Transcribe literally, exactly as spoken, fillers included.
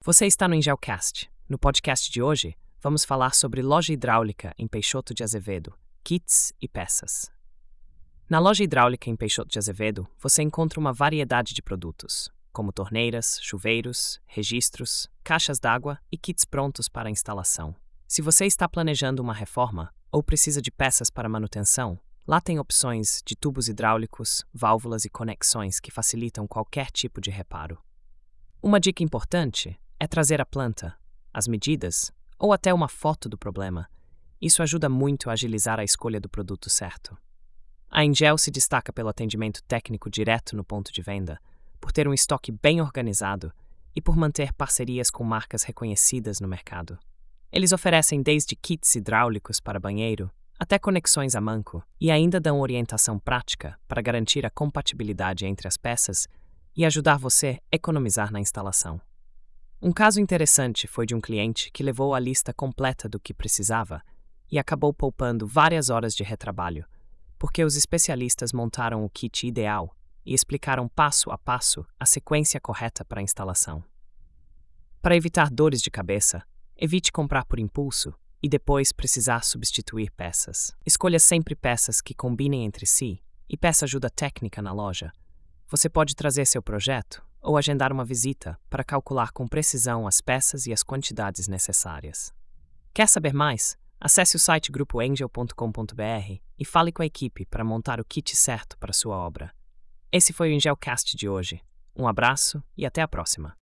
Você está no Engelcast. No podcast de hoje, vamos falar sobre loja hidráulica em Peixoto de Azevedo, kits e peças. Na loja hidráulica em Peixoto de Azevedo, você encontra uma variedade de produtos, como torneiras, chuveiros, registros, caixas d'água e kits prontos para instalação. Se você está planejando uma reforma ou precisa de peças para manutenção, lá tem opções de tubos hidráulicos, válvulas e conexões que facilitam qualquer tipo de reparo. Uma dica importante é trazer a planta, as medidas ou até uma foto do problema. Isso ajuda muito a agilizar a escolha do produto certo. A Engel se destaca pelo atendimento técnico direto no ponto de venda, por ter um estoque bem organizado e por manter parcerias com marcas reconhecidas no mercado. Eles oferecem desde kits hidráulicos para banheiro até conexões a manco e ainda dão orientação prática para garantir a compatibilidade entre as peças e ajudar você a economizar na instalação. Um caso interessante foi de um cliente que levou a lista completa do que precisava e acabou poupando várias horas de retrabalho, porque os especialistas montaram o kit ideal e explicaram passo a passo a sequência correta para a instalação. Para evitar dores de cabeça, evite comprar por impulso e depois precisar substituir peças. Escolha sempre peças que combinem entre si e peça ajuda técnica na loja. Você pode trazer seu projeto ou agendar uma visita para calcular com precisão as peças e as quantidades necessárias. Quer saber mais? Acesse o site grupo engel ponto com ponto br e fale com a equipe para montar o kit certo para sua obra. Esse foi o Engelcast de hoje. Um abraço e até a próxima.